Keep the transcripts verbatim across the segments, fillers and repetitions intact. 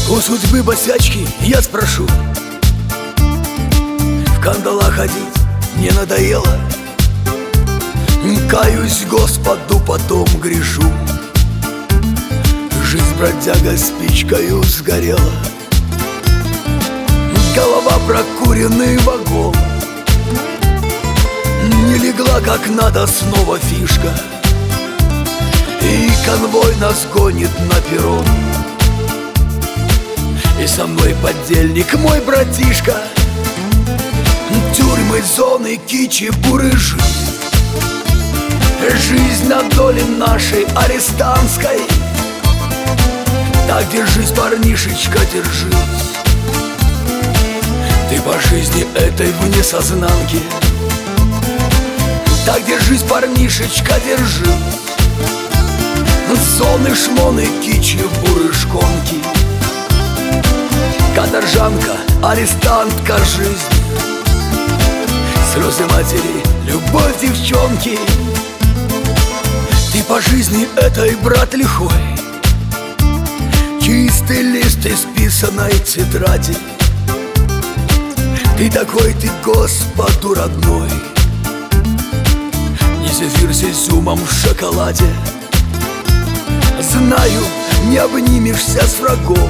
У судьбы босячки я спрошу: в кандалах ходить не надоело? Каюсь Господу, потом грешу. Жизнь бродяга спичкою сгорела. Голова прокуренный вагон. Не легла как надо снова фишка, и конвой нас гонит на перрон. И со мной подельник мой братишка. Тюрьмы, зоны, кичи, бурыжи. Жизнь на доле нашей арестантской. Так держись, парнишечка, держись. Ты по жизни этой вне сознанки. Так держись, парнишечка, держись. Зоны, шмоны, кичи, бурышконки. Каторжанка, арестантка жизни. Слезы матери, любовь девчонки. Ты по жизни этой, брат, лихой. Чистый лист исписанной тетради. Ты такой, ты Господу родной. Не зефир с изюмом в шоколаде. Знаю, не обнимешься с врагом.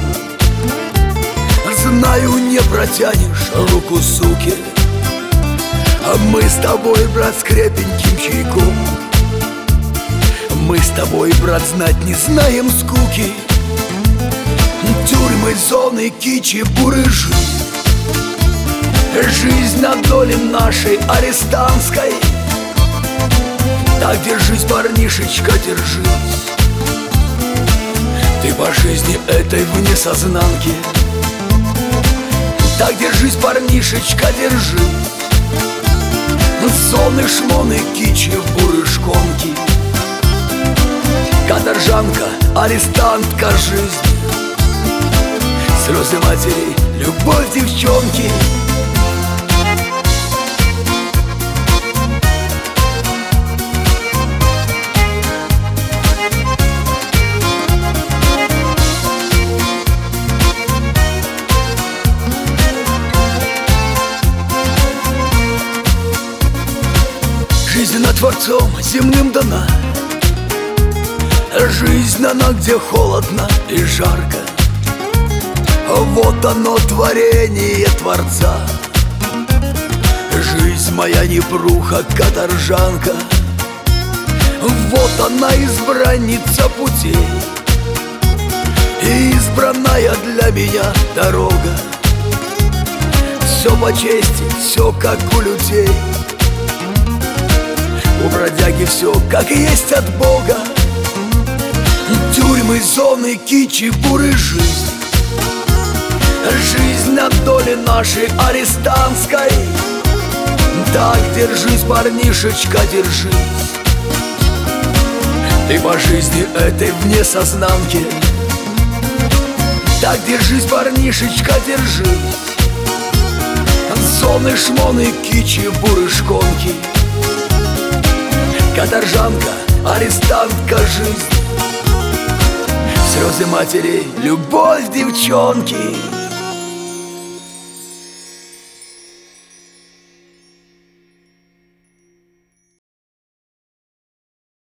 Знаю, не протянешь руку суки. А мы с тобой, брат, с крепеньким чайком. Мы с тобой, брат, знать не знаем скуки. Тюрьмы, зоны, кичи, бурыжи. Жизнь на доле нашей арестантской. Так держись, парнишечка, держись. Ты по жизни этой вне сознанки. Так держись, парнишечка, держись. Зоны, шмоны, кичи, бурышконки. Каторжанка, арестантка жизни. Слезы матери, любовь девчонки. Жизнь она Творцом земным дана. Жизнь она, где холодно и жарко. Вот оно, творение Творца. Жизнь моя непруха, каторжанка. Вот она, избранница путей. Избранная для меня дорога. Все по чести, все как у людей. У бродяги все как есть от Бога. Тюрьмы, зоны, кичи, бурыжи. Жизнь на доле нашей арестантской. Так держись, парнишечка, держись. Ты по жизни этой вне сознанки. Так держись, парнишечка, держись. Зоны, шмоны, кичи, бурышконки. Каторжанка, арестантка жизни. Слезы матерей, любовь девчонки.